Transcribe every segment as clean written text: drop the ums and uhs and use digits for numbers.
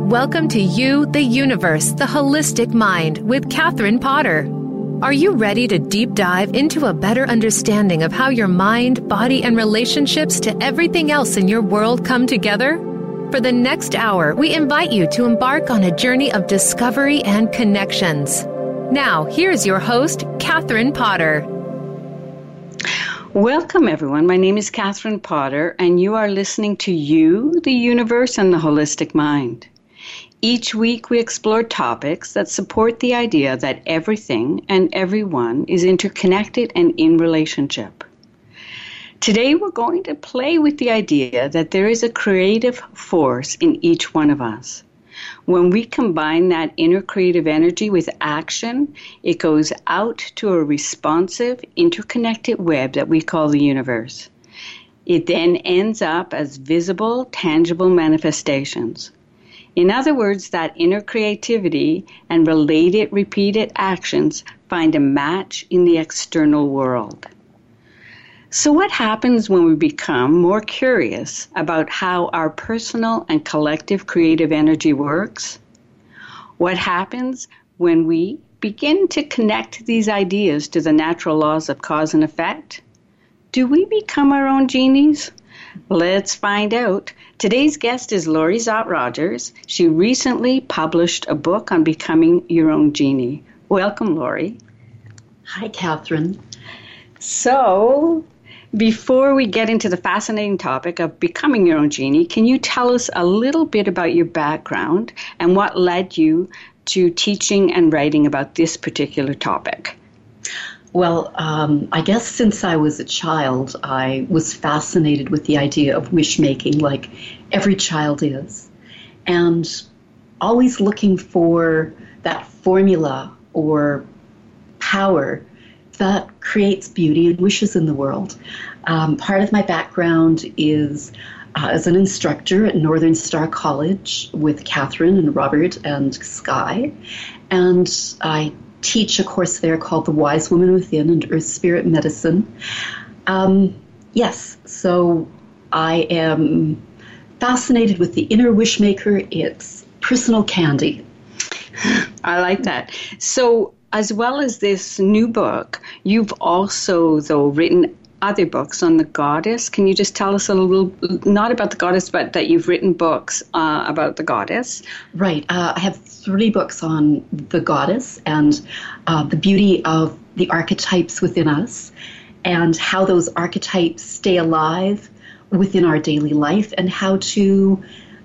Welcome to You, the Universe, the Holistic Mind with Catherine Potter. Are you ready to deep dive into a better understanding of how your mind, body, and relationships to everything else in your world come together? For the next hour, we invite you to embark on a journey of discovery and connections. Now, here's your host, Catherine Potter. Welcome, everyone. My name is Catherine Potter, and you are listening to You, the Universe, and the Holistic Mind. Each week, we explore topics that support the idea that everything and everyone is interconnected and in relationship. Today, we're going to play with the idea that there is a creative force in each one of us. When we combine that inner creative energy with action, it goes out to a responsive, interconnected web that we call the universe. It then ends up as visible, tangible manifestations. In other words, that inner creativity and related, repeated actions find a match in the external world. So what happens when we become more curious about how our personal and collective creative energy works? What happens when we begin to connect these ideas to the natural laws of cause and effect? Do we become our own genies? Let's find out. Today's guest is Laurie Zott-Rogers. She recently published a book on becoming your own genie. Welcome, Laurie. Hi, Catherine. So, before we get into the fascinating topic of becoming your own genie, can you tell us a little bit about your background and what led you to teaching and writing about this particular topic? Well, I guess since I was a child, I was fascinated with the idea of wish-making, like every child is, and always looking for that formula or power that creates beauty and wishes in the world. Part of my background is as an instructor at Northern Star College with Catherine and Robert and Sky, and I teach a course there called The Wise Woman Within and Earth Spirit Medicine. Yes, so I am fascinated with the inner wishmaker. It's personal candy. I like that. So, as well as this new book, you've also, though, written other books on the goddess. Can you just tell us a little, not about the goddess, but that you've written books about the goddess? Right. I have 3 books on the goddess and the beauty of the archetypes within us and how those archetypes stay alive within our daily life and how to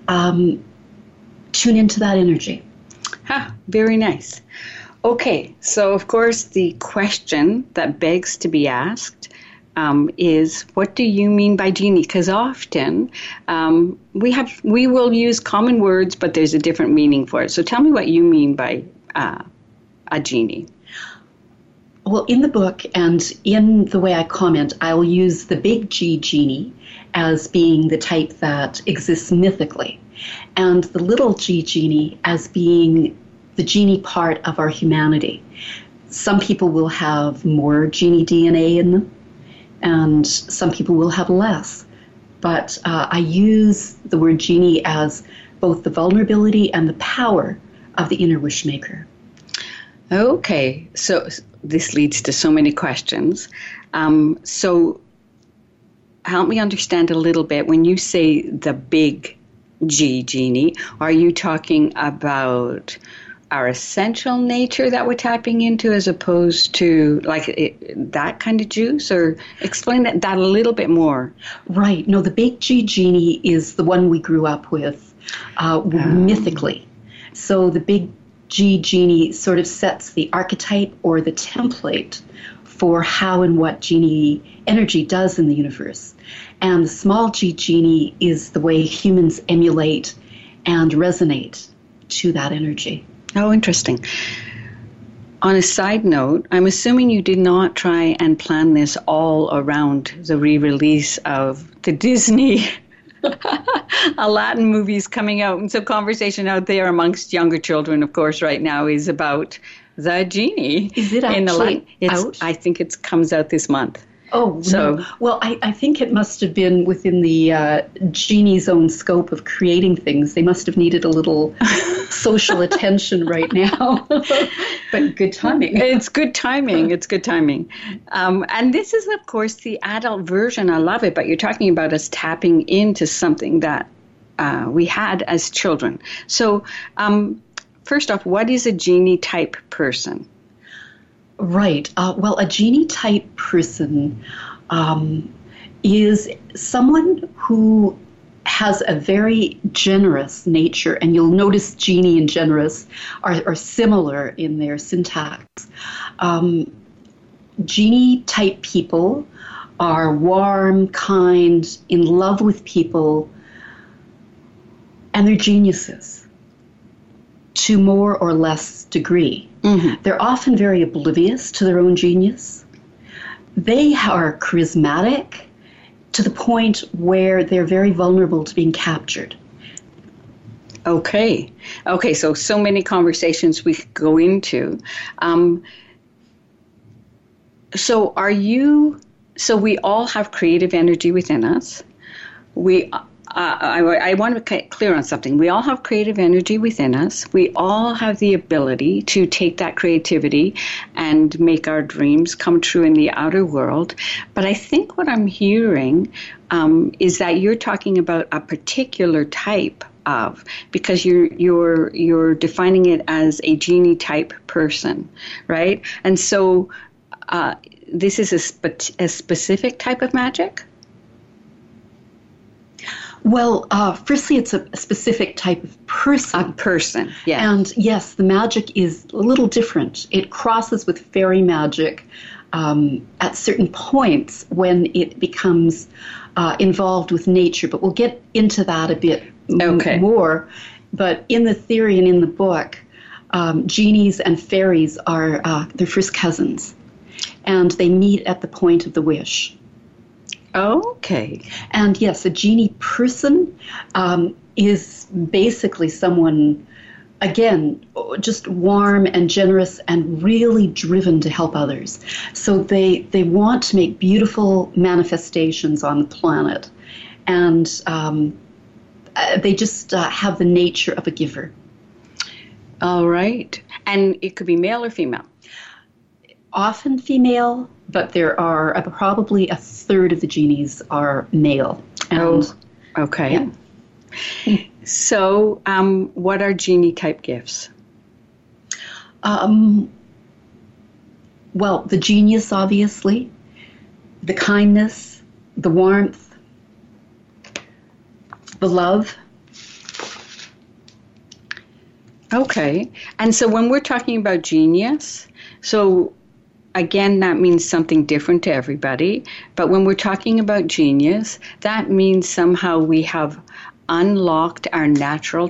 tune into that energy. Very nice. Okay, so of course the question that begs to be asked is, what do you mean by genie? Because often we will use common words, but there's a different meaning for it. So tell me what you mean by a genie. Well, in the book and in the way I comment, I'll use the big G genie as being the type that exists mythically, and the little g genie as being the genie part of our humanity. Some people will have more genie DNA in them, and some people will have less. But I use the word genie as both the vulnerability and the power of the inner wishmaker. Okay, so this leads to so many questions. So help me understand a little bit. When you say the big G genie, are you talking about our essential nature that we're tapping into as opposed to that kind of juice? Or explain that a little bit more. Right. No, the big G genie is the one we grew up with mythically. So the big G genie sort of sets the archetype or the template for how and what genie energy does in the universe. And the small G genie is the way humans emulate and resonate to that energy. Oh, interesting. On a side note, I'm assuming you did not try and plan this all around the re-release of the Disney Aladdin movies coming out. And so conversation out there amongst younger children, of course, right now is about the genie. Is it actually out? I think it comes out this month. Oh, so no. Well, I think it must have been within the genie's own scope of creating things. They must have needed a little social attention right now. But good timing. It's good timing. It's good timing. And this is, of course, the adult version. I love it. But you're talking about us tapping into something that we had as children. So first off, what is a genie type person? Right. Well, a genie type person is someone who has a very generous nature, and you'll notice genie and generous are similar in their syntax. Genie type people are warm, kind, in love with people, and they're geniuses to more or less degree. Mm-hmm. They're often very oblivious to their own genius. They are charismatic to the point where they're very vulnerable to being captured. Okay, so many conversations we could go into. So we all have creative energy within us. I want to get clear on something. We all have creative energy within us. We all have the ability to take that creativity and make our dreams come true in the outer world. But I think what I'm hearing is that you're talking about a particular type of, because you're defining it as a genie type person, right? And so this is a specific type of magic? Well, firstly, it's a specific type of person. A person, yeah. And yes, the magic is a little different. It crosses with fairy magic at certain points when it becomes involved with nature. But we'll get into that a bit more. But in the theory and in the book, genies and fairies are their first cousins. And they meet at the point of the wish. Okay. And yes, a genie person is basically someone, again, just warm and generous and really driven to help others. So they want to make beautiful manifestations on the planet. And they just have the nature of a giver. All right. And it could be male or female? Often female, but there are probably a third of the genies are male. And, okay. Yeah. So, what are genie type gifts? Well, the genius, obviously, the kindness, the warmth, the love. Okay. And so when we're talking about genius, so again, that means something different to everybody. But when we're talking about genius, that means somehow we have unlocked our natural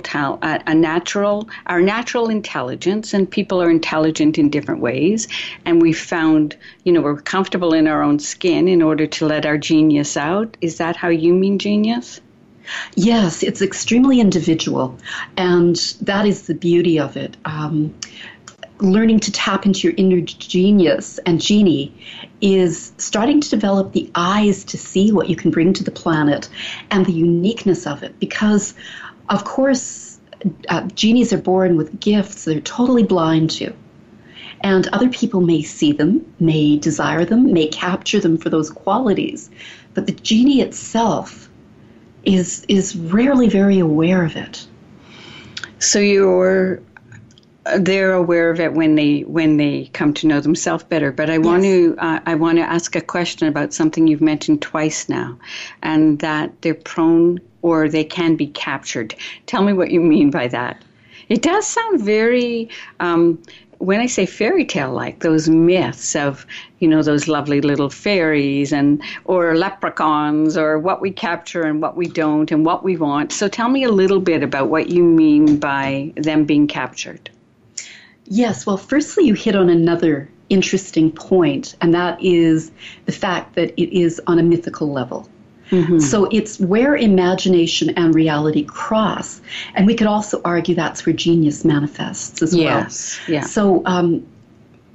intelligence, and people are intelligent in different ways. And we found, we're comfortable in our own skin in order to let our genius out. Is that how you mean genius? Yes, it's extremely individual. And that is the beauty of it. Learning to tap into your inner genius and genie is starting to develop the eyes to see what you can bring to the planet and the uniqueness of it. Because, of course, genies are born with gifts they're totally blind to. And other people may see them, may desire them, may capture them for those qualities. But the genie itself is rarely very aware of it. So they're aware of it when they come to know themselves better. But I want to ask a question about something you've mentioned twice now, and that they're prone or they can be captured. Tell me what you mean by that. It does sound very, when I say fairy tale like, those myths of, those lovely little fairies or leprechauns, or what we capture and what we don't and what we want. So tell me a little bit about what you mean by them being captured. Yes, well, firstly, you hit on another interesting point, and that is the fact that it is on a mythical level. Mm-hmm. So it's where imagination and reality cross, and we could also argue that's where genius manifests as well. Yes, yeah. So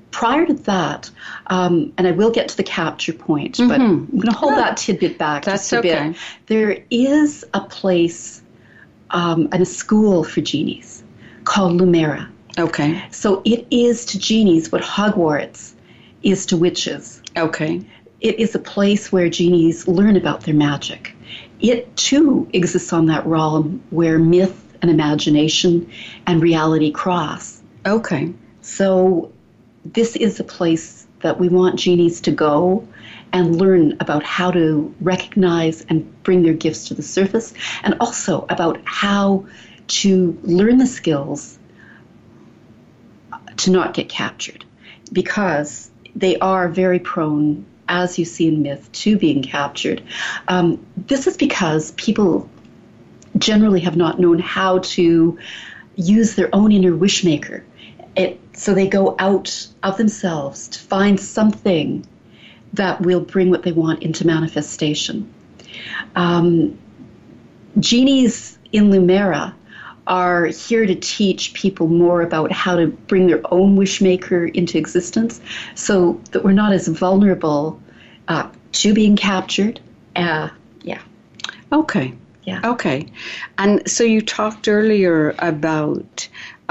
prior to that, and I will get to the capture point, but I'm going to hold that tidbit back just a bit. There is a place and a school for genies called Lumera. Okay. So it is to genies what Hogwarts is to witches. Okay. It is a place where genies learn about their magic. It, too, exists on that realm where myth and imagination and reality cross. Okay. So this is a place that we want genies to go and learn about how to recognize and bring their gifts to the surface, and also about how to learn the skills to not get captured, because they are very prone, as you see in myth, to being captured. This is because people generally have not known how to use their own inner wishmaker. So they go out of themselves to find something that will bring what they want into manifestation. Genies in Lumera are here to teach people more about how to bring their own wishmaker into existence, so that we're not as vulnerable to being captured. Okay. Yeah. Okay. And so you talked earlier about,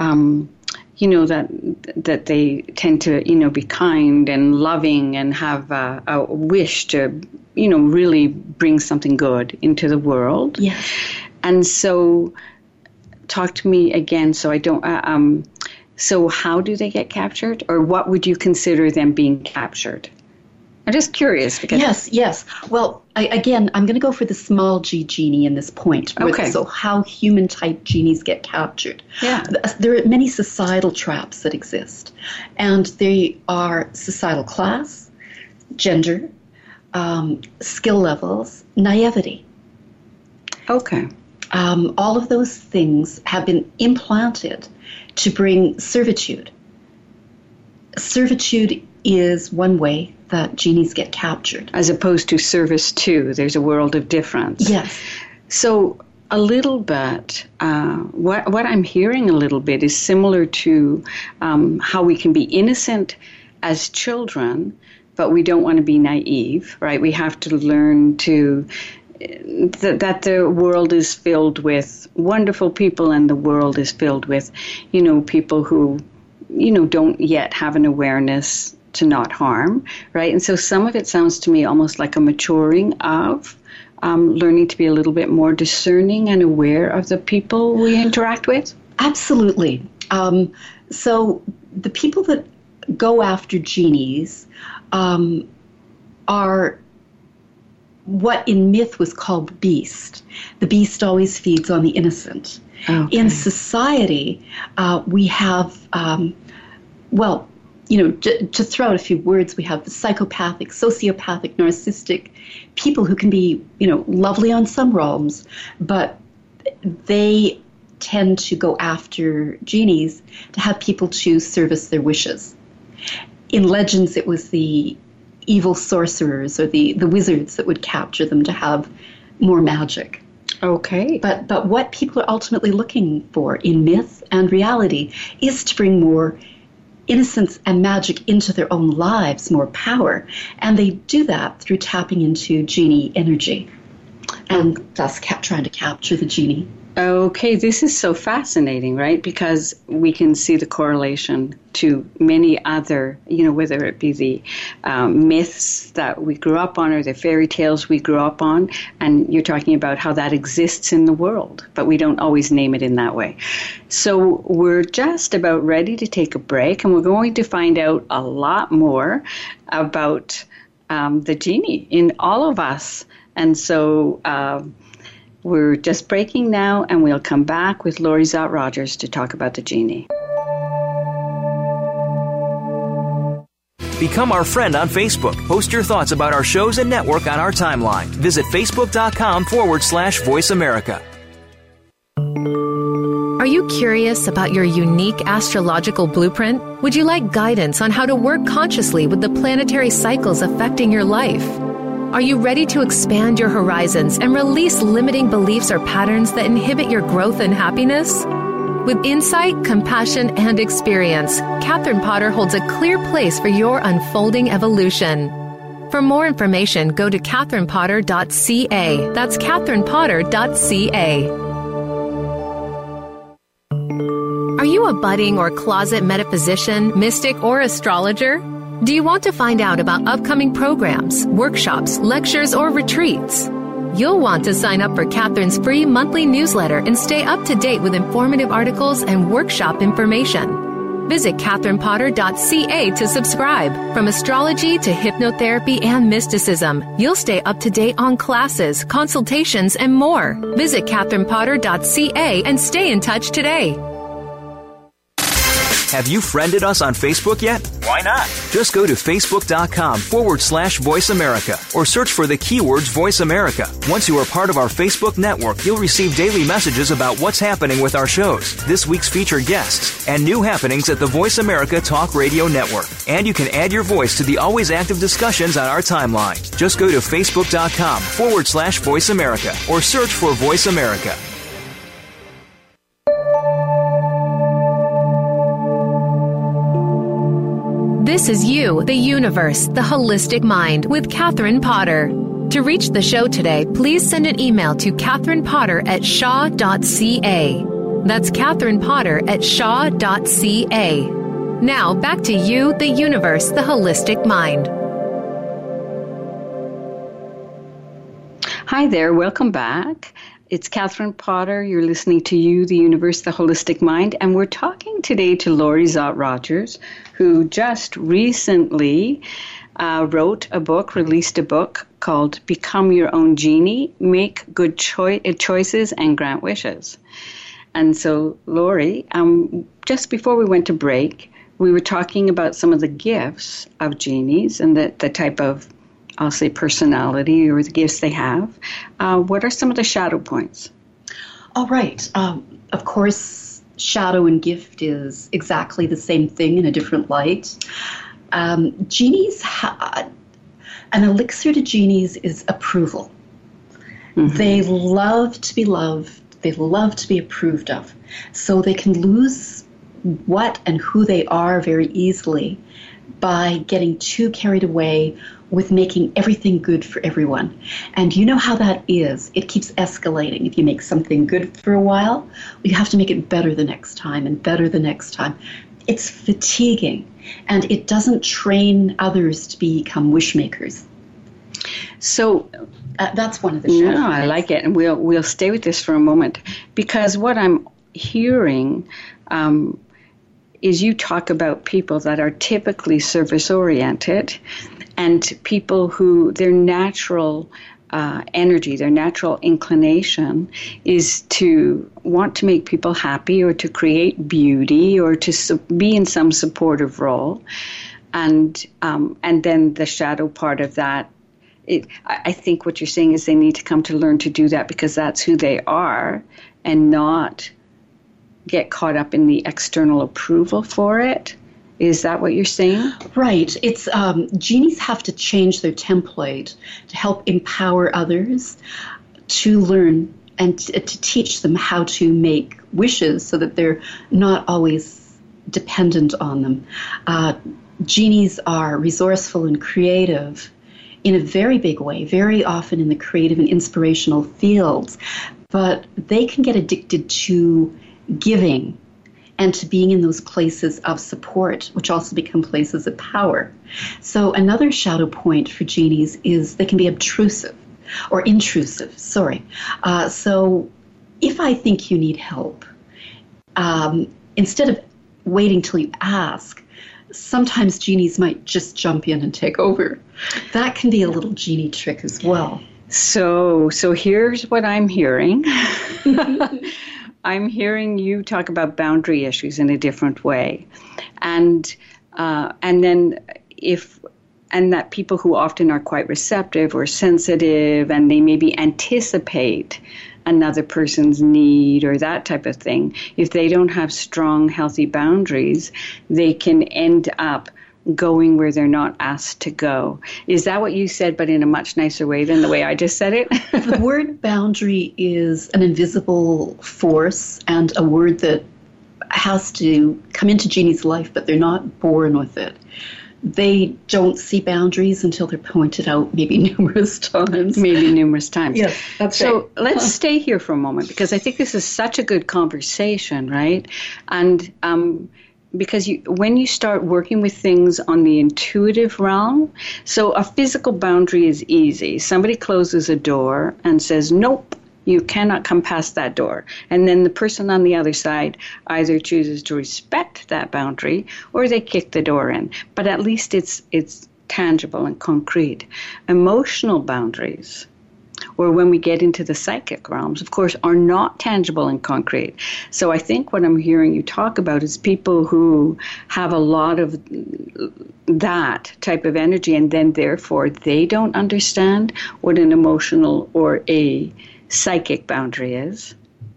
that they tend to, be kind and loving and have a wish to, really bring something good into the world. Yes. And so talk to me again, so I don't, so how do they get captured, or what would you consider them being captured? I'm just curious. Because Yes. Well, I'm going to go for the small g genie in this point. Okay. So how human-type genies get captured. Yeah. There are many societal traps that exist, and they are societal class, gender, skill levels, naivety. Okay. All of those things have been implanted to bring servitude. Servitude is one way that genies get captured. As opposed to service too. There's a world of difference. Yes. So a little bit, what I'm hearing a little bit is similar to how we can be innocent as children, but we don't want to be naive, right? We have to learn to that the world is filled with wonderful people, and the world is filled with, people who, don't yet have an awareness to not harm, right? And so some of it sounds to me almost like a maturing of learning to be a little bit more discerning and aware of the people we interact with. Absolutely. So the people that go after genies are what in myth was called the beast. The beast always feeds on the innocent. Okay. In society, we have, to throw out a few words, we have the psychopathic, sociopathic, narcissistic people who can be, lovely on some realms, but they tend to go after genies to have people to service their wishes. In legends, it was the evil sorcerers or the wizards that would capture them to have more magic. Okay. But what people are ultimately looking for in myth and reality is to bring more innocence and magic into their own lives, more power. And they do that through tapping into genie energy and thus trying to capture the genie. Okay, this is so fascinating, right? Because we can see the correlation to many other, whether it be the myths that we grew up on or the fairy tales we grew up on, and you're talking about how that exists in the world, but we don't always name it in that way. So we're just about ready to take a break, and we're going to find out a lot more about the genie in all of us. And so we're just breaking now, and we'll come back with Laurie Zott Rogers to talk about the genie. Become our friend on Facebook. Post your thoughts about our shows and network on our timeline. Visit Facebook.com/Voice America. Are you curious about your unique astrological blueprint? Would you like guidance on how to work consciously with the planetary cycles affecting your life? Are you ready to expand your horizons and release limiting beliefs or patterns that inhibit your growth and happiness? With insight, compassion, and experience, Catherine Potter holds a clear place for your unfolding evolution. For more information, go to catherinepotter.ca. That's catherinepotter.ca. Are you a budding or closet metaphysician, mystic, or astrologer? Do you want to find out about upcoming programs, workshops, lectures, or retreats? You'll want to sign up for Catherine's free monthly newsletter and stay up to date with informative articles and workshop information. Visit catherinepotter.ca to subscribe. From astrology to hypnotherapy and mysticism, you'll stay up to date on classes, consultations, and more. Visit catherinepotter.ca and stay in touch today. Have you friended us on Facebook yet? Why not? Just go to facebook.com/Voice America or search for the keywords Voice America. Once you are part of our Facebook network, you'll receive daily messages about what's happening with our shows, this week's featured guests, and new happenings at the Voice America Talk Radio Network. And you can add your voice to the always active discussions on our timeline. Just go to facebook.com/Voice America or search for Voice America. This is You, the Universe, the Holistic Mind with Catherine Potter. To reach the show today, please send an email to catherinepotter@shaw.ca. That's catherinepotter@shaw.ca. Now, back to You, the Universe, the Holistic Mind. Hi there, welcome back. It's Catherine Potter. You're listening to You, the Universe, the Holistic Mind, and we're talking today to Laurie Zott-Rogers, who just recently released a book called Become Your Own Genie, Make Good Choices and Grant Wishes. And so, Laurie, just before we went to break, we were talking about some of the gifts of genies and the type of, I'll say, personality or the gifts they have. What are some of the shadow points? All right. Of course, shadow and gift is exactly the same thing in a different light. Genies, an elixir to genies is approval. Mm-hmm. They love to be loved. They love to be approved of. So they can lose what and who they are very easily by getting too carried away with making everything good for everyone. And you know how that is. It keeps escalating. If you make something good for a while, you have to make it better the next time and better the next time. It's fatiguing, and it doesn't train others to become wish makers. So that's one of the shadow I like it, and we'll stay with this for a moment, because what I'm hearing is you talk about people that are typically service-oriented and people who their natural energy, their natural inclination is to want to make people happy or to create beauty or to be in some supportive role. And then the shadow part of that, I think what you're saying is they need to come to learn to do that because that's who they are and not get caught up in the external approval for it. Is that what you're saying? Right. It's genies have to change their template to help empower others to learn and to teach them how to make wishes so that they're not always dependent on them. Genies are resourceful and creative in a very big way, very often in the creative and inspirational fields, but they can get addicted to giving and to being in those places of support, which also become places of power. So another shadow point for genies is they can be obtrusive or intrusive, so if I think you need help, instead of waiting till you ask, sometimes genies might just jump in and take over. That can be a little genie trick as well. So here's what I'm hearing. I'm hearing you talk about boundary issues in a different way, and that people who often are quite receptive or sensitive, and they maybe anticipate another person's need or that type of thing. If they don't have strong, healthy boundaries, they can end up going where they're not asked to go. Is that what you said, but in a much nicer way than the way I just said it? The word boundary is an invisible force and a word that has to come into Genie's life, but they're not born with it. They don't see boundaries until they're pointed out maybe numerous times. Yes, that's so right. Let's stay here for a moment, because I think this is such a good conversation, right? And because when you start working with things on the intuitive realm, so a physical boundary is easy. Somebody closes a door and says, nope, you cannot come past that door. And then the person on the other side either chooses to respect that boundary or they kick the door in. But at least it's tangible and concrete. Emotional boundaries, or when we get into the psychic realms, of course, are not tangible and concrete. So I think what I'm hearing you talk about is people who have a lot of that type of energy, and then therefore they don't understand what an emotional or a psychic boundary is.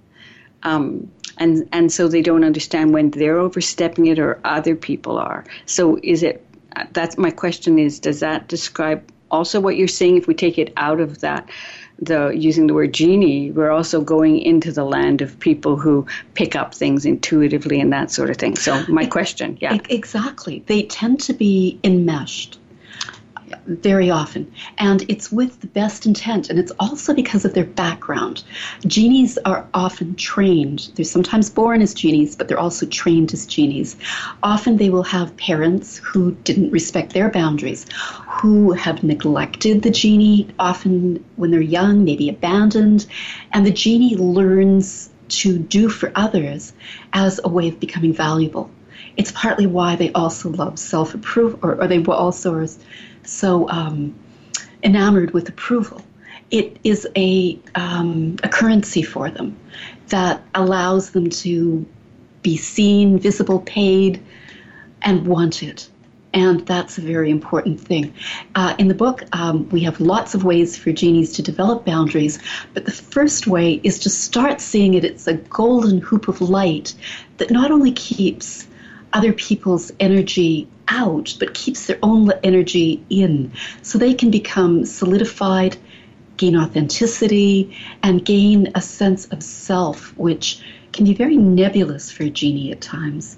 And so they don't understand when they're overstepping it or other people are. So that's my question is, does that describe also what you're saying? If we take it out of that, using the word genie, we're also going into the land of people who pick up things intuitively and that sort of thing. So my question, yeah. Exactly. They tend to be enmeshed very often, and it's with the best intent, and it's also because of their background. Genies are often trained. They're sometimes born as genies, but they're also trained as genies. Often they will have parents who didn't respect their boundaries, who have neglected the genie, often when they're young, maybe abandoned, and the genie learns to do for others as a way of becoming valuable. It's partly why they also love self-approval, or they also are so enamored with approval. It is a currency for them that allows them to be seen, visible, paid, and wanted. And that's a very important thing. In the book, we have lots of ways for genies to develop boundaries, but the first way is to start seeing it. It's a golden hoop of light that not only keeps other people's energy out, but keeps their own energy in, so they can become solidified, gain authenticity, and gain a sense of self, which can be very nebulous for a genie at times.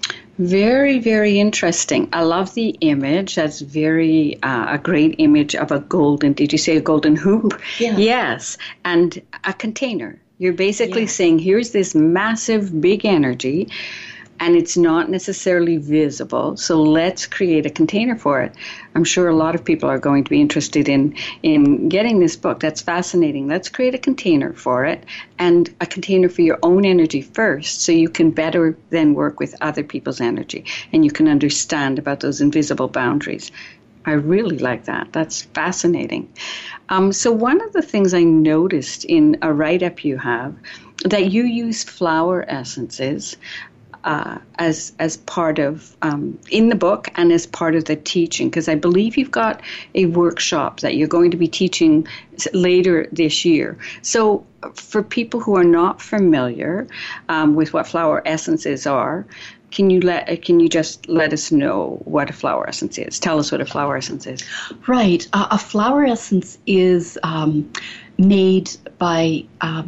Very, very interesting. I love the image. That's very a great image of a golden, did you say a golden hoop? Yeah. Yes, and a container. You're basically saying, here's this massive, big energy, and it's not necessarily visible, so let's create a container for it. I'm sure a lot of people are going to be interested in getting this book. That's fascinating. Let's create a container for it, and a container for your own energy first, so you can better then work with other people's energy, and you can understand about those invisible boundaries. I really like that. That's fascinating. So one of the things I noticed in a write-up you have, that you use flower essences as part of, in the book and as part of the teaching, because I believe you've got a workshop that you're going to be teaching later this year. So for people who are not familiar with what flower essences are, can you just let us know what a flower essence is? Tell us what a flower essence is. Right. A flower essence is made by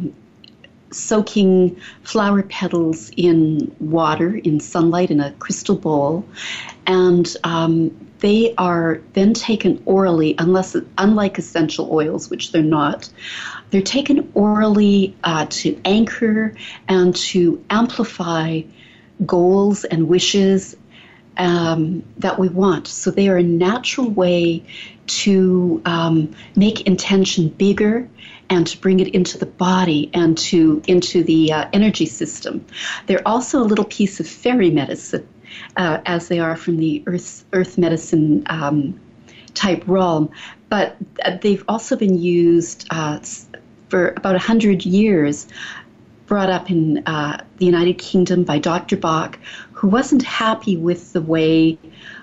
soaking flower petals in water, in sunlight, in a crystal bowl, and they are then taken orally, unlike essential oils, which they're not. They're taken orally to anchor and to amplify goals and wishes that we want. So they are a natural way to make intention bigger and to bring it into the body and into the energy system. They're also a little piece of fairy medicine, as they are from the earth medicine type realm. But they've also been used for about 100 years, brought up in the United Kingdom by Dr. Bach, who wasn't happy with the way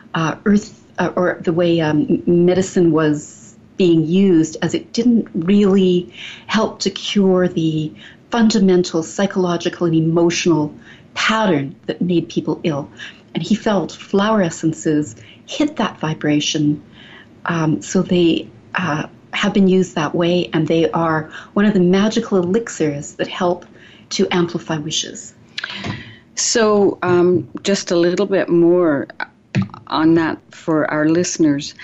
medicine was being used, as it didn't really help to cure the fundamental psychological and emotional pattern that made people ill. And he felt flower essences hit that vibration, so they have been used that way, and they are one of the magical elixirs that help to amplify wishes. So just a little bit more on that for our listeners.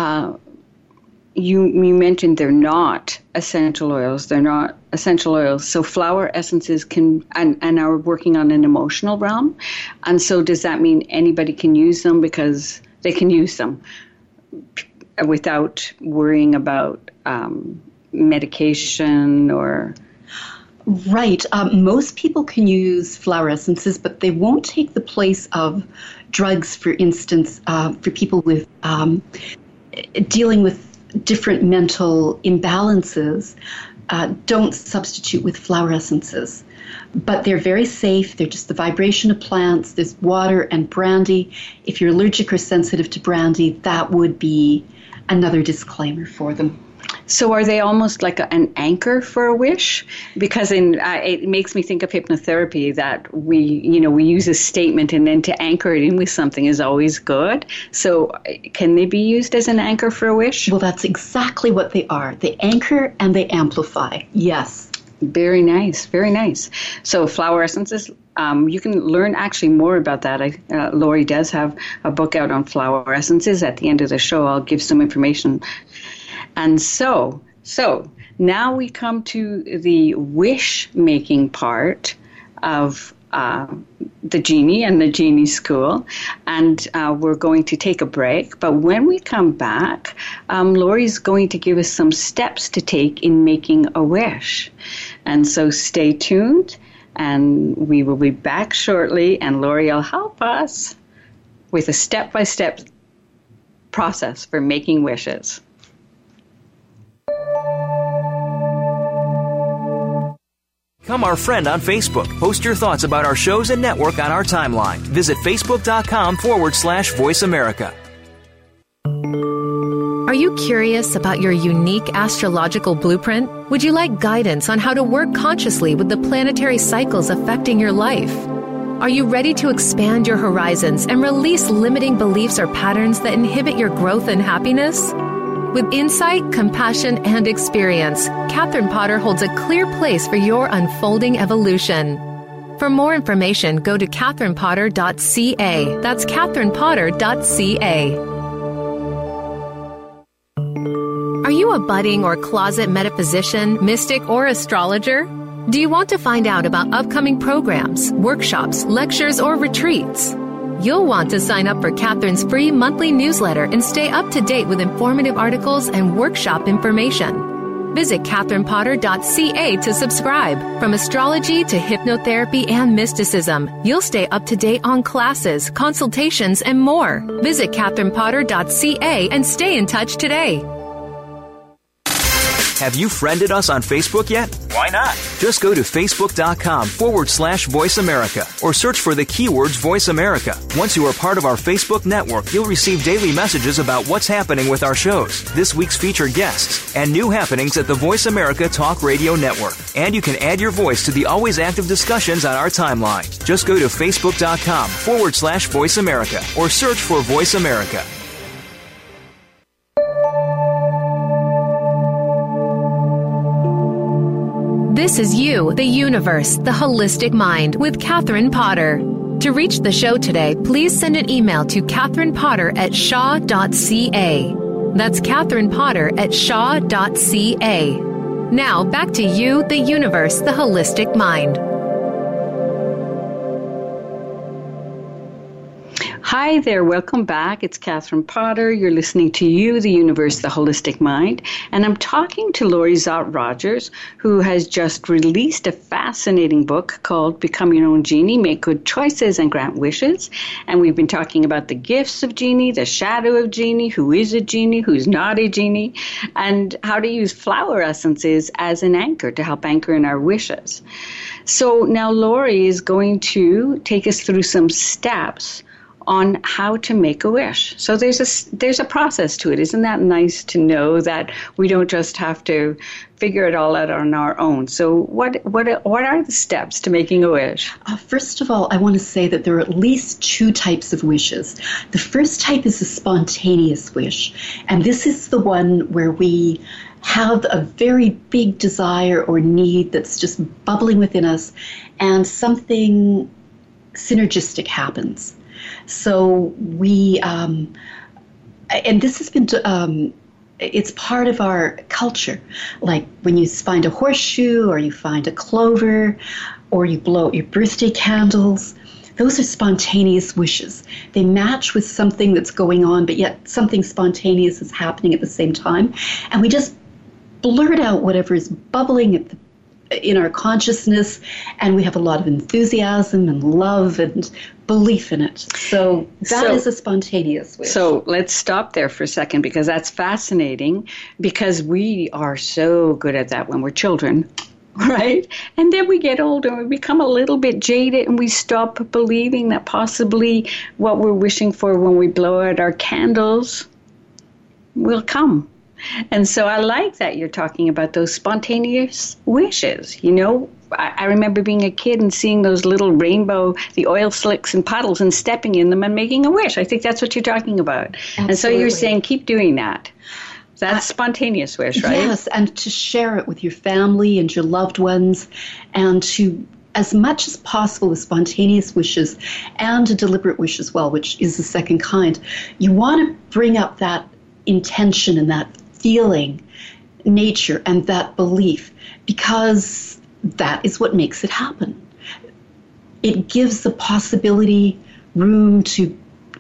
You mentioned they're not essential oils. They're not essential oils. So flower essences can and are working on an emotional realm. And so does that mean anybody can use them because they can use them without worrying about medication or... Right. Most people can use flower essences, but they won't take the place of drugs, for instance, for people with dealing with different mental imbalances. Don't substitute with flower essences. But they're very safe. They're just the vibration of plants. There's water and brandy. If you're allergic or sensitive to brandy, that would be another disclaimer for them. So are they almost like an anchor for a wish? Because it makes me think of hypnotherapy, that we use a statement and then to anchor it in with something is always good. So can they be used as an anchor for a wish? Well, that's exactly what they are. They anchor and they amplify. Yes. Very nice. Very nice. So flower essences, you can learn actually more about that. Lori does have a book out on flower essences. At the end of the show, I'll give some information. And so now we come to the wish-making part of the Genie and the Genie School, and we're going to take a break. But when we come back, Lori's going to give us some steps to take in making a wish. And so stay tuned, and we will be back shortly, and Lori will help us with a step-by-step process for making wishes. Become our friend on Facebook. Post your thoughts about our shows and network on our timeline. Visit Facebook.com/Voice America. Are you curious about your unique astrological blueprint? Would you like guidance on how to work consciously with the planetary cycles affecting your life? Are you ready to expand your horizons and release limiting beliefs or patterns that inhibit your growth and happiness? With insight, compassion, and experience, Catherine Potter holds a clear place for your unfolding evolution. For more information, go to catherinepotter.ca. That's catherinepotter.ca. Are you a budding or closet metaphysician, mystic, or astrologer? Do you want to find out about upcoming programs, workshops, lectures, or retreats? You'll want to sign up for Catherine's free monthly newsletter and stay up to date with informative articles and workshop information. Visit catherinepotter.ca to subscribe. From astrology to hypnotherapy and mysticism, you'll stay up to date on classes, consultations, and more. Visit catherinepotter.ca and stay in touch today. Have you friended us on Facebook yet? Why not? Just go to facebook.com/Voice America or search for the keywords Voice America. Once you are part of our Facebook network, you'll receive daily messages about what's happening with our shows, this week's featured guests, and new happenings at the Voice America Talk Radio Network. And you can add your voice to the always active discussions on our timeline. Just go to facebook.com/Voice America or search for Voice America. This is You, the Universe, the Holistic Mind with Catherine Potter. To reach the show today, please send an email to catherinepotter@shaw.ca. That's catherinepotter@shaw.ca. Now, back to You, the Universe, the Holistic Mind. Hi there, welcome back. It's Catherine Potter. You're listening to You, the Universe, the Holistic Mind. And I'm talking to Lori Zott-Rogers, who has just released a fascinating book called Become Your Own Genie, Make Good Choices and Grant Wishes. And we've been talking about the gifts of Genie, the shadow of Genie, who is a Genie, who's not a Genie, and how to use flower essences as an anchor to help anchor in our wishes. So now Lori is going to take us through some steps on how to make a wish. So there's a process to it. Isn't that nice to know that we don't just have to figure it all out on our own? So what are the steps to making a wish? First of all, I want to say that there are at least two types of wishes. The first type is a spontaneous wish, and this is the one where we have a very big desire or need that's just bubbling within us, and something synergistic happens. So we, and this has been, it's part of our culture. Like when you find a horseshoe or you find a clover or you blow out your birthday candles, those are spontaneous wishes. They match with something that's going on, but yet something spontaneous is happening at the same time. And we just blurt out whatever is bubbling in our consciousness, and we have a lot of enthusiasm and love and belief in it. So that is a spontaneous wish. So let's stop there for a second, because that's fascinating, because we are so good at that when we're children, right? And then we get older and we become a little bit jaded and we stop believing that possibly what we're wishing for when we blow out our candles will come. And so I like that you're talking about those spontaneous wishes. You know, I remember being a kid and seeing those little rainbow, the oil slicks and puddles, and stepping in them and making a wish. I think that's what you're talking about. Absolutely. And so you're saying keep doing that. That's spontaneous wish, right? Yes, and to share it with your family and your loved ones, and to, as much as possible, with spontaneous wishes and a deliberate wish as well, which is the second kind. You want to bring up that intention and that feeling, nature, and that belief, because that is what makes it happen. It gives the possibility room to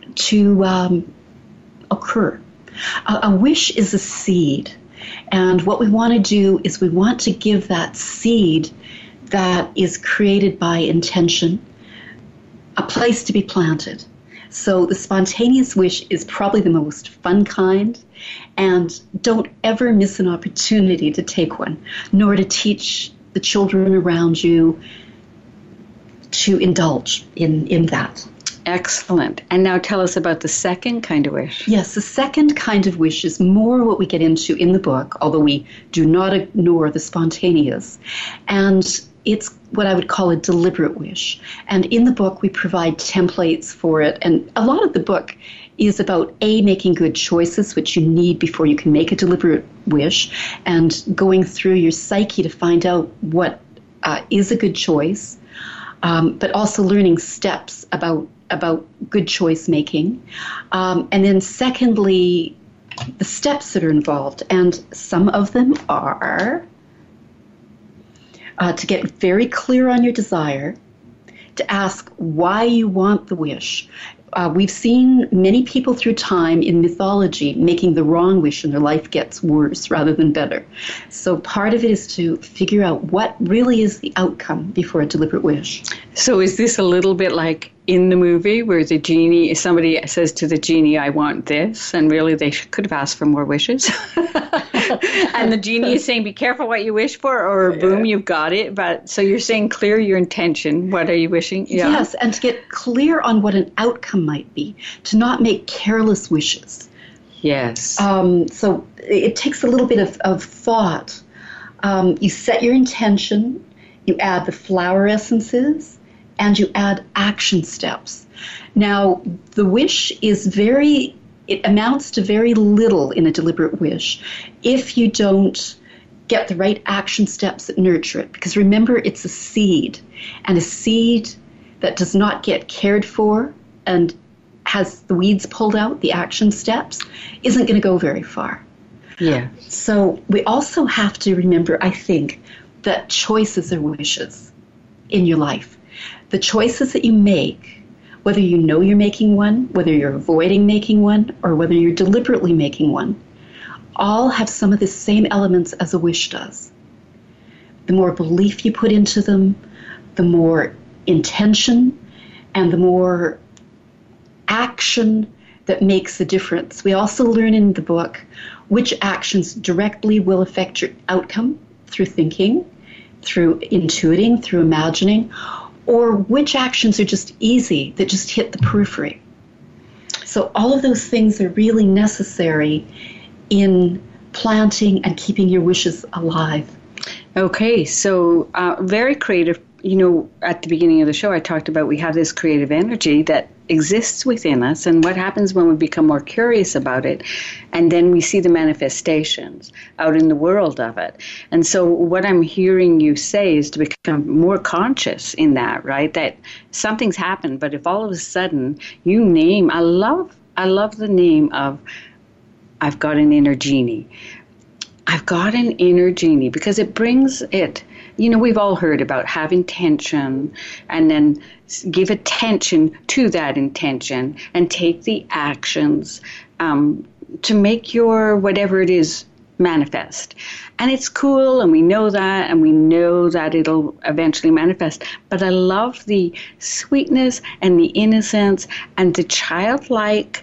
occur. A wish is a seed, and what we want to do is we want to give that seed that is created by intention a place to be planted. So the spontaneous wish is probably the most fun kind, and don't ever miss an opportunity to take one, nor to teach the children around you to indulge in that. Excellent. And now tell us about the second kind of wish. Yes, the second kind of wish is more what we get into in the book, although we do not ignore the spontaneous. And it's what I would call a deliberate wish. And in the book, we provide templates for it. And a lot of the book is about, making good choices, which you need before you can make a deliberate wish, and going through your psyche to find out what is a good choice, but also learning steps about good choice making. And then secondly, the steps that are involved. And some of them are to get very clear on your desire, to ask why you want the wish. We've seen many people through time in mythology making the wrong wish and their life gets worse rather than better. So part of it is to figure out what really is the outcome before a deliberate wish. So is this a little bit like in the movie where the genie, somebody says to the genie, I want this, and really they could have asked for more wishes? And the genie is saying, be careful what you wish for, or boom, you've got it. But so you're saying clear your intention. What are you wishing? Yeah. Yes, and to get clear on what an outcome might be, to not make careless wishes. Yes. So it takes a little bit of thought. You set your intention, you add the flower essences, and you add action steps. Now, the wish is it amounts to very little in a deliberate wish if you don't get the right action steps that nurture it. Because remember, it's a seed, and a seed that does not get cared for and has the weeds pulled out, the action steps, isn't going to go very far. Yeah. So we also have to remember, I think, that choices are wishes in your life. The choices that you make, whether you know you're making one, whether you're avoiding making one, or whether you're deliberately making one, all have some of the same elements as a wish does. The more belief you put into them, the more intention, and the more action that makes a difference. We also learn in the book which actions directly will affect your outcome through thinking, through intuiting, through imagining, or which actions are just easy, that just hit the periphery. So all of those things are really necessary in planting and keeping your wishes alive. Okay, so very creative. You know, at the beginning of the show, I talked about we have this creative energy that exists within us and what happens when we become more curious about it, and then we see the manifestations out in the world of it. And so what I'm hearing you say is to become more conscious in that, right? That something's happened, but if all of a sudden you name, I love the name of I've got an inner genie. I've got an inner genie, because it brings it, we've all heard about have intention and then give attention to that intention and take the actions to make your whatever it is manifest. And it's cool, and we know that it'll eventually manifest. But I love the sweetness and the innocence and the childlike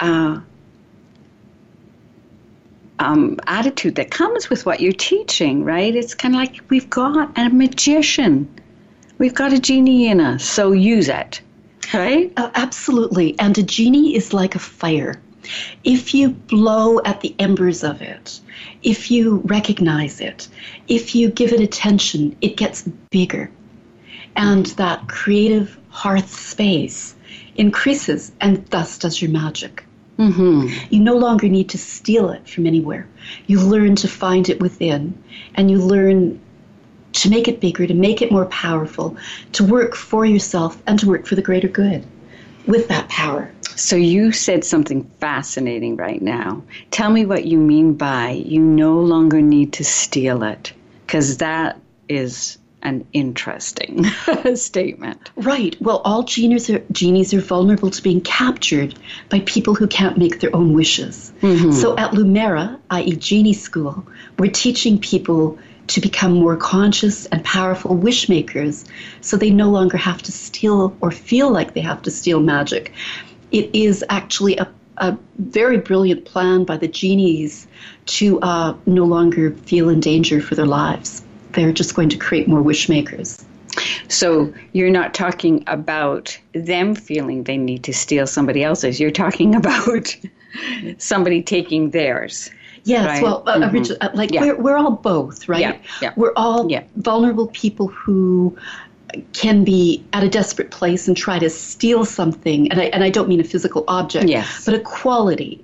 attitude that comes with what you're teaching, right? It's kind of like we've got a magician. We've got a genie in us, so use it, right? Absolutely. And a genie is like a fire. If you blow at the embers of it, if you recognize it, if you give it attention, it gets bigger. And that creative hearth space increases, and thus does your magic. Mm-hmm. You no longer need to steal it from anywhere. You learn to find it within, and you learn to make it bigger, to make it more powerful, to work for yourself and to work for the greater good with that power. So you said something fascinating right now. Tell me what you mean by you no longer need to steal it, because that is an interesting statement. Right. Well, all genies are vulnerable to being captured by people who can't make their own wishes. Mm-hmm. So at Lumera, i.e. Genie School, we're teaching people to become more conscious and powerful wish makers, so they no longer have to steal or feel like they have to steal magic. It is actually a very brilliant plan by the genies to no longer feel in danger for their lives. They're just going to create more wish makers. So you're not talking about them feeling they need to steal somebody else's. You're talking about somebody taking theirs. Yes, right? Well, we're all both, right? Yeah, yeah. We're all vulnerable people who can be at a desperate place and try to steal something, and I don't mean a physical object, but a quality,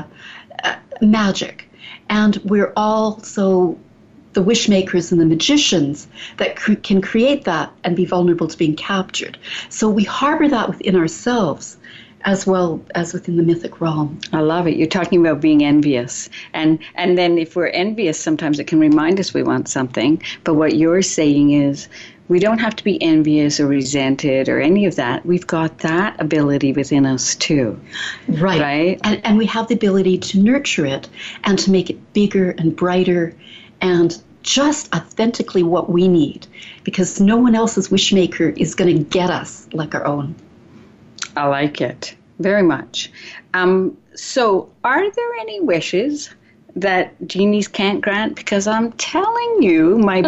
magic. And we're also the wish makers and the magicians that can create that and be vulnerable to being captured. So we harbor that within ourselves as well as within the mythic realm. I love it. You're talking about being envious. And then if we're envious, sometimes it can remind us we want something. But what you're saying is we don't have to be envious or resented or any of that. We've got that ability within us too. Right? And we have the ability to nurture it and to make it bigger and brighter and just authentically what we need, because no one else's wish maker is going to get us like our own. I like it very much. So are there any wishes that genies can't grant? Because I'm telling you, my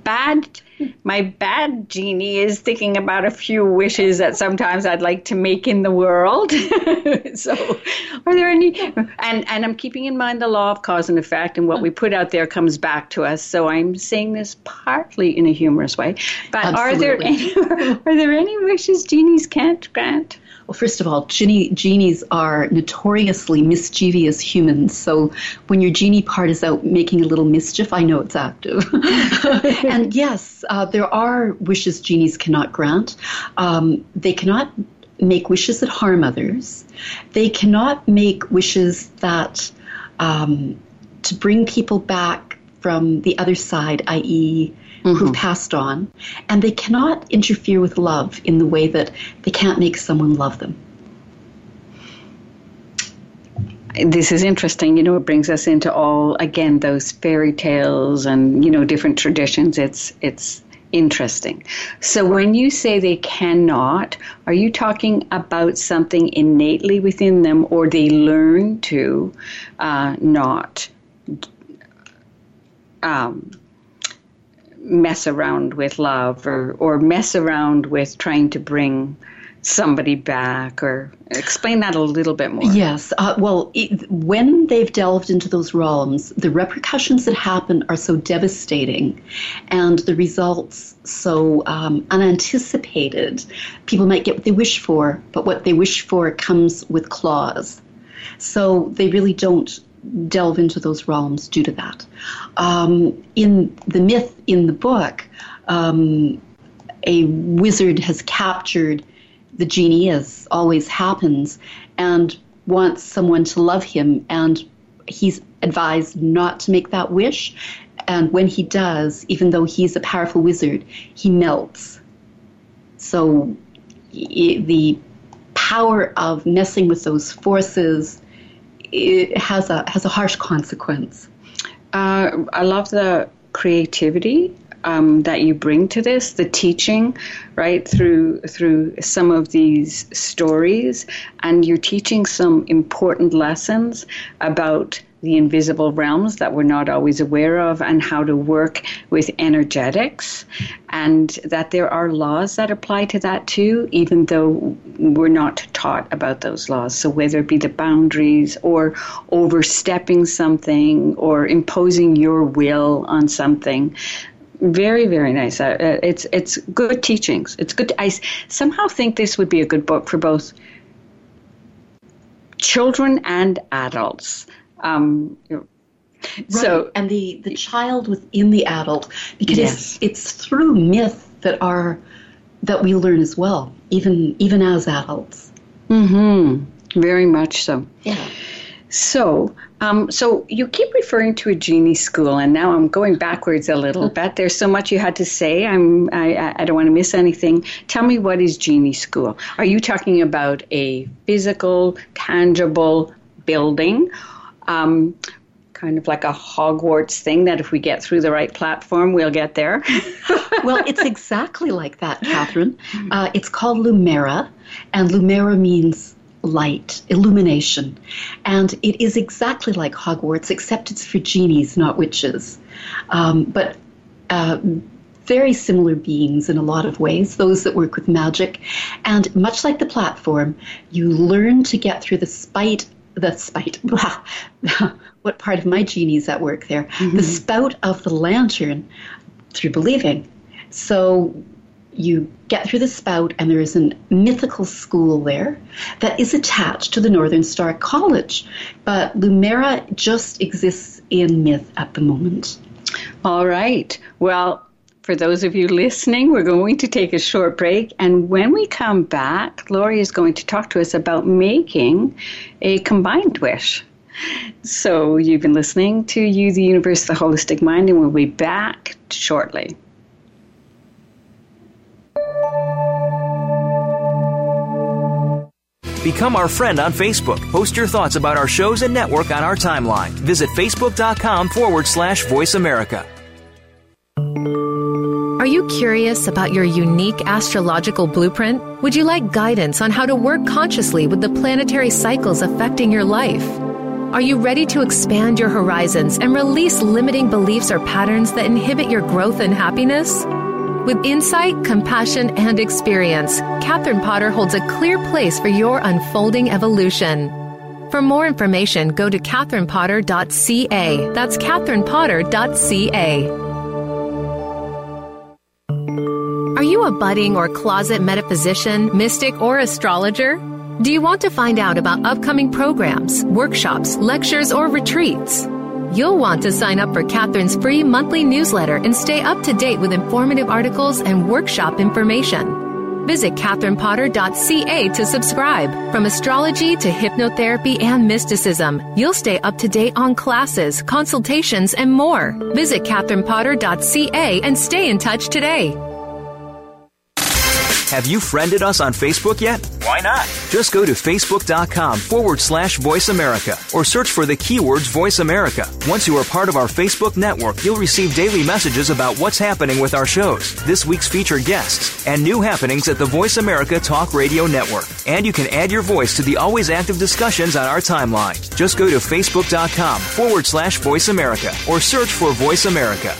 bad genie is thinking about a few wishes that sometimes I'd like to make in the world. So are there any, and I'm keeping in mind the law of cause and effect, and what we put out there comes back to us. So I'm saying this partly in a humorous way, but Absolutely. are there any wishes genies can't grant? Well, first of all, genies are notoriously mischievous humans. So when your genie part is out making a little mischief, I know it's active. And yes, there are wishes genies cannot grant. They cannot make wishes that harm others. They cannot make wishes that to bring people back from the other side, i.e., who've passed on, and they cannot interfere with love in the way that they can't make someone love them. This is interesting. It brings us into all, again, those fairy tales and, different traditions. It's interesting. So when you say they cannot, are you talking about something innately within them, or they learn to not mess around with love or mess around with trying to bring somebody back, or explain that a little bit more. Yes. When they've delved into those realms, the repercussions that happen are so devastating and the results so unanticipated. People might get what they wish for, but what they wish for comes with claws. So they really don't delve into those realms due to that. In the myth in the book, a wizard has captured the genie, as always happens, and wants someone to love him, and he's advised not to make that wish. And when he does, even though he's a powerful wizard, he melts. So the power of messing with those forces, it has a harsh consequence. I love the creativity that you bring to this, the teaching, right, through some of these stories, and you're teaching some important lessons about the invisible realms that we're not always aware of, and how to work with energetics, and that there are laws that apply to that too, even though we're not taught about those laws. So whether it be the boundaries, or overstepping something, or imposing your will on something. Very, very nice. It's good teachings. It's good. I somehow think this would be a good book for both children and adults. Right. So, and the child within the adult, because yes, it's through myth that we learn as well, even as adults. Mm-hmm. Very much so. Yeah. So you keep referring to a genie school, and now I'm going backwards a little bit. There's so much you had to say. I don't want to miss anything. Tell me, what is genie school? Are you talking about a physical, tangible building, kind of like a Hogwarts thing that if we get through the right platform, we'll get there? Well, it's exactly like that, Catherine. It's called Lumera, and Lumera means light, illumination. And it is exactly like Hogwarts, except it's for genies, not witches. But very similar beings in a lot of ways, those that work with magic. And much like the platform, you learn to get through the spite, what part of my genie's at work there? Mm-hmm. The spout of the lantern through believing. So you get through the spout, and there is a mythical school there that is attached to the Northern Star College. But Lumera just exists in myth at the moment. All right. Well, for those of you listening, we're going to take a short break. And when we come back, Lori is going to talk to us about making a combined wish. So you've been listening to You, the Universe, the Holistic Mind, and we'll be back shortly. Become our friend on Facebook. Post your thoughts about our shows and network on our timeline. Visit Facebook.com/Voice America. Are you curious about your unique astrological blueprint? Would you like guidance on how to work consciously with the planetary cycles affecting your life? Are you ready to expand your horizons and release limiting beliefs or patterns that inhibit your growth and happiness? With insight, compassion, and experience, Catherine Potter holds a clear place for your unfolding evolution. For more information, go to catherinepotter.ca. That's catherinepotter.ca. Are you a budding or closet metaphysician, mystic, or astrologer? Do you want to find out about upcoming programs, workshops, lectures, or retreats? You'll want to sign up for Catherine's free monthly newsletter and stay up to date with informative articles and workshop information. Visit catherinepotter.ca to subscribe. From astrology to hypnotherapy and mysticism, you'll stay up to date on classes, consultations, and more. Visit catherinepotter.ca and stay in touch today. Have you friended us on Facebook yet? Why not? Just go to facebook.com/Voice America or search for the keywords Voice America. Once you are part of our Facebook network, you'll receive daily messages about what's happening with our shows, this week's featured guests, and new happenings at the Voice America Talk Radio Network. And you can add your voice to the always active discussions on our timeline. Just go to facebook.com/Voice America or search for Voice America.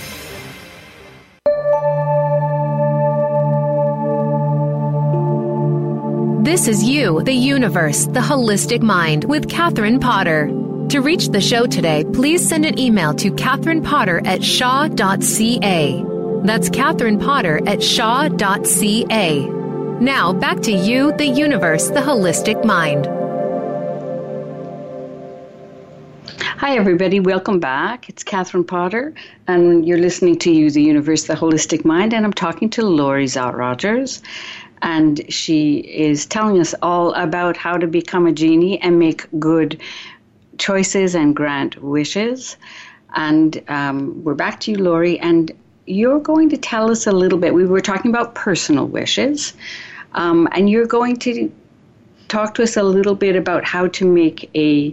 This is You, the Universe, the Holistic Mind with Catherine Potter. To reach the show today, please send an email to catherinepotter@shaw.ca. That's Catherine Potter at shaw.ca. Now, back to You, the Universe, the Holistic Mind. Hi, everybody. Welcome back. It's Catherine Potter, and you're listening to You, the Universe, the Holistic Mind, and I'm talking to Laurie Zott-Rogers, and she is telling us all about how to become a genie and make good choices and grant wishes. And we're back to you, Laurie, and you're going to tell us a little bit. We were talking about personal wishes, and you're going to talk to us a little bit about how to make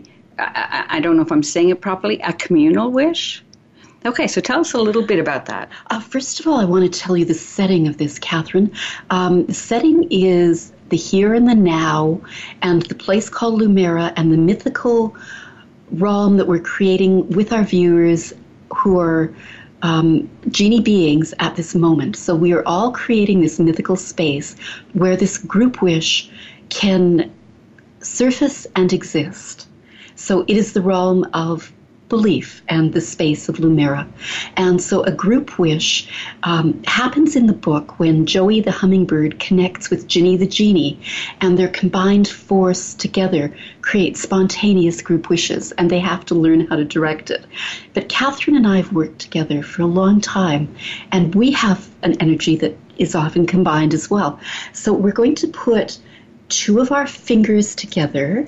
I don't know if I'm saying it properly, a communal wish? Okay, so tell us a little bit about that. First of all, I want to tell you the setting of this, Catherine. The setting is the here and the now, and the place called Lumera, and the mythical realm that we're creating with our viewers who are genie beings at this moment. So we are all creating this mythical space where this group wish can surface and exist. So it is the realm of belief and the space of Lumera. And so a group wish happens in the book when Joey the hummingbird connects with Ginny the genie, and their combined force together creates spontaneous group wishes, and they have to learn how to direct it. But Catherine and I have worked together for a long time, and we have an energy that is often combined as well. So we're going to put two of our fingers together,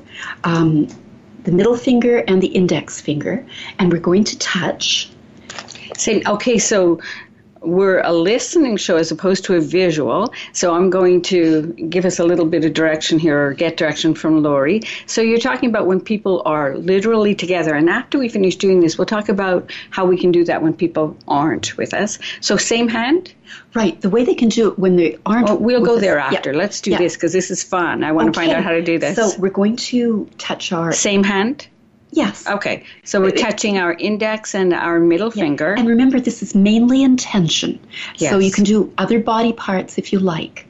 the middle finger and the index finger, and we're going to touch. Okay, so we're a listening show as opposed to a visual, so I'm going to give us a little bit of direction here, or get direction from Laurie. So you're talking about when people are literally together, and after we finish doing this, we'll talk about how we can do that when people aren't with us. So same hand? Right, the way they can do it when they aren't. We'll go there after. Yeah. Let's do this, because this is fun. I want to find out how to do this. So we're going to touch our... Same hand? Yes. Okay, so we're touching our index and our middle finger. And remember, this is mainly intention. Yes. So you can do other body parts if you like,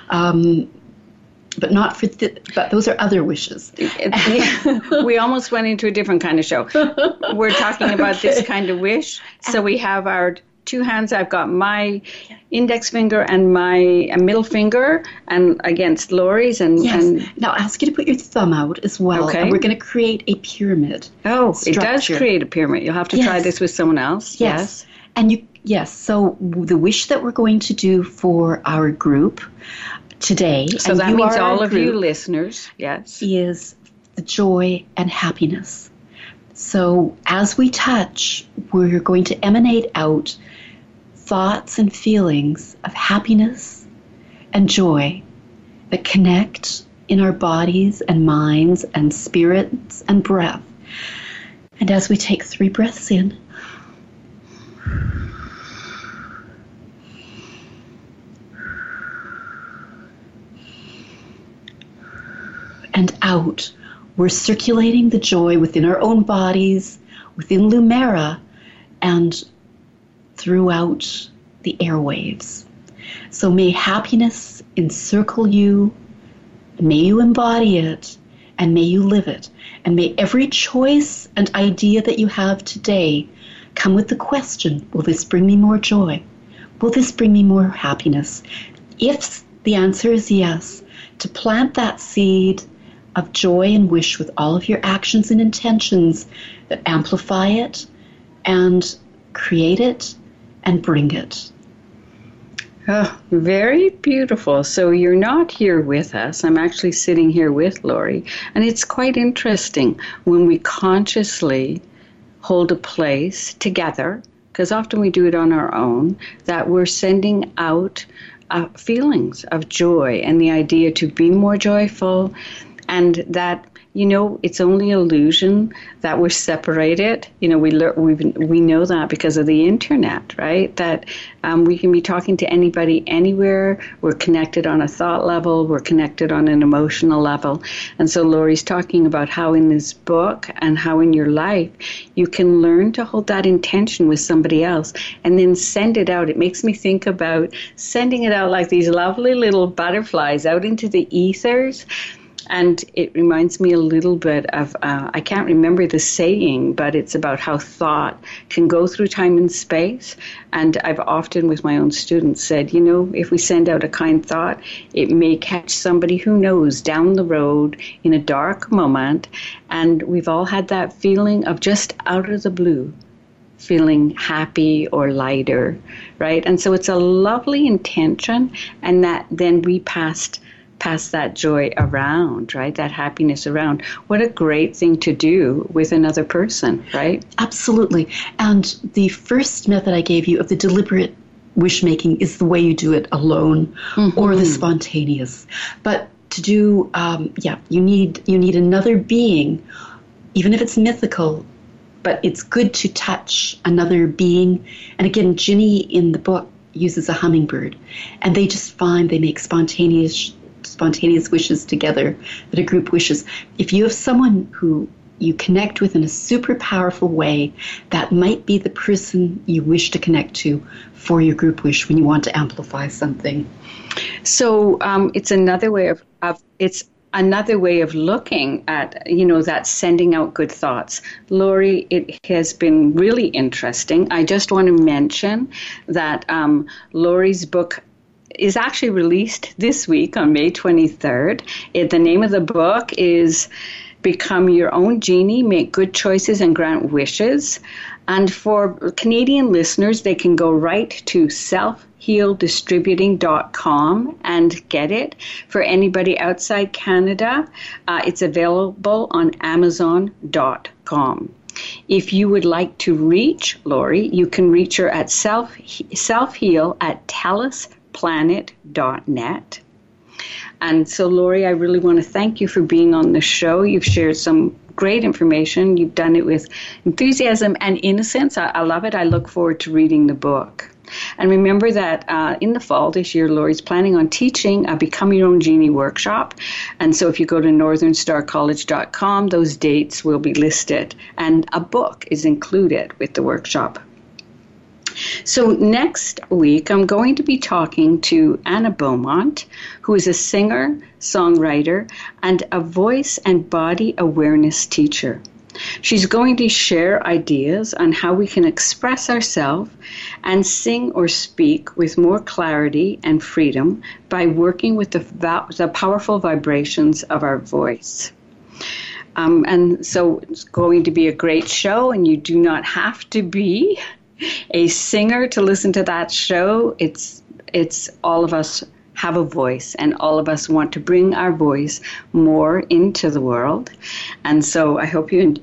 but not for. But those are other wishes. We almost went into a different kind of show. We're talking about this kind of wish. So we have our two hands. I've got my index finger and my middle finger, and against Laurie's. And now I'll ask you to put your thumb out as well. Okay. And we're going to create a pyramid. Oh, structure. It does create a pyramid. You'll have to try this with someone else. Yes. And so the wish that we're going to do for our group today, so that means all of you listeners, is the joy and happiness. So as we touch, we're going to emanate out thoughts and feelings of happiness and joy that connect in our bodies and minds and spirits and breath. And as we take 3 breaths in, and out, we're circulating the joy within our own bodies, within Lumera, and throughout the airwaves. So may happiness encircle you, may you embody it, and may you live it. And may every choice and idea that you have today come with the question, will this bring me more joy? Will this bring me more happiness? If the answer is yes, to plant that seed of joy and wish with all of your actions and intentions that amplify it and create it and bring it. Oh, very beautiful. So you're not here with us. I'm actually sitting here with Laurie. And it's quite interesting when we consciously hold a place together, because often we do it on our own, that we're sending out feelings of joy and the idea to be more joyful, and that it's only illusion that we're separated. We know that because of the internet, right? That we can be talking to anybody anywhere. We're connected on a thought level. We're connected on an emotional level. And so Lori's talking about how in this book and how in your life you can learn to hold that intention with somebody else and then send it out. It makes me think about sending it out like these lovely little butterflies out into the ethers. And it reminds me a little bit of, I can't remember the saying, but it's about how thought can go through time and space. And I've often with my own students said, if we send out a kind thought, it may catch somebody who knows down the road in a dark moment. And we've all had that feeling of just out of the blue, feeling happy or lighter, right? And so it's a lovely intention, and that then we pass that joy around, right? That happiness around. What a great thing to do with another person, right? Absolutely. And the first method I gave you of the deliberate wish making is the way you do it alone, or the spontaneous. But to do, you need another being, even if it's mythical. But it's good to touch another being. And again, Ginny in the book uses a hummingbird, and they make spontaneous wishes together that are group wishes. If you have someone who you connect with in a super powerful way, that might be the person you wish to connect to for your group wish when you want to amplify something. So it's another way of looking at, that sending out good thoughts. Lori, it has been really interesting. I just want to mention that Lori's book is actually released this week on May 23rd. The name of the book is Become Your Own Genie, Make Good Choices and Grant Wishes. And for Canadian listeners, they can go right to selfhealdistributing.com and get it. For anybody outside Canada, it's available on amazon.com. If you would like to reach Lori, you can reach her at selfheal@telusplanet.net. And so, Lori, I really want to thank you for being on the show. You've shared some great information. You've done it with enthusiasm and innocence. I love it. I look forward to reading the book. And remember that in the fall this year, Lori's planning on teaching a Become Your Own Genie workshop. And so if you go to northernstarcollege.com, those dates will be listed. And a book is included with the workshop. So next week, I'm going to be talking to Anna Beaumont, who is a singer, songwriter, and a voice and body awareness teacher. She's going to share ideas on how we can express ourselves and sing or speak with more clarity and freedom by working with the powerful vibrations of our voice. And so it's going to be a great show, and you do not have to be a singer to listen to that show. It's all of us have a voice, and all of us want to bring our voice more into the world. And so I hope you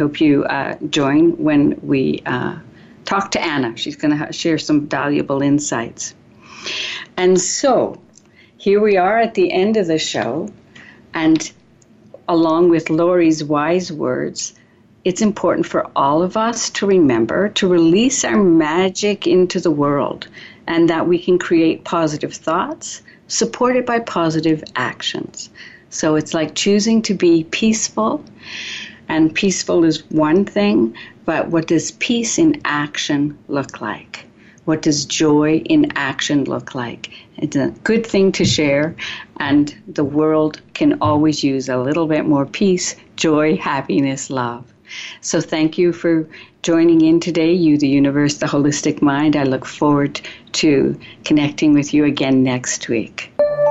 join when we talk to Anna. She's going to share some valuable insights. And so here we are at the end of the show, and along with Lori's wise words, it's important for all of us to remember to release our magic into the world, and that we can create positive thoughts supported by positive actions. So it's like choosing to be peaceful, and peaceful is one thing, but what does peace in action look like? What does joy in action look like? It's a good thing to share, and the world can always use a little bit more peace, joy, happiness, love. So thank you for joining in today, You, the Universe, the Holistic Mind. I look forward to connecting with you again next week.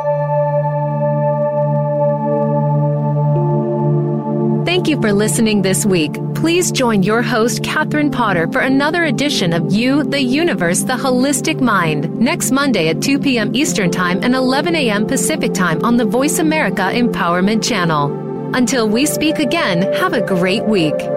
Thank you for listening this week. Please join your host, Catherine Potter, for another edition of You, the Universe, the Holistic Mind, next Monday at 2 p.m. Eastern Time and 11 a.m. Pacific Time on the Voice America Empowerment Channel. Until we speak again, have a great week.